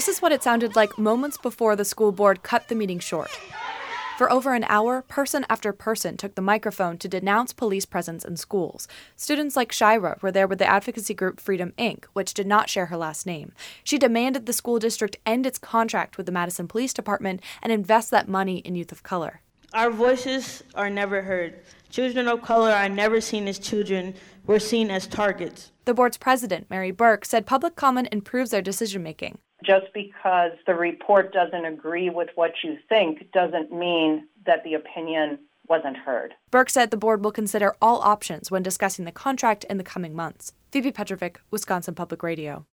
This is what it sounded like moments before the school board cut the meeting short. For over an hour, person after person took the microphone to denounce police presence in schools. Students like Shira were there with the advocacy group Freedom Inc., which did not share her last name. She demanded the school district end its contract with the Madison Police Department and invest that money in youth of color. Our voices are never heard. Children of color are never seen as children. We're seen as targets. The board's president, Mary Burke, said public comment improves their decision-making. Just because the report doesn't agree with what you think doesn't mean that the opinion wasn't heard. Burke said the board will consider all options when discussing the contract in the coming months. Phoebe Petrovic, Wisconsin Public Radio.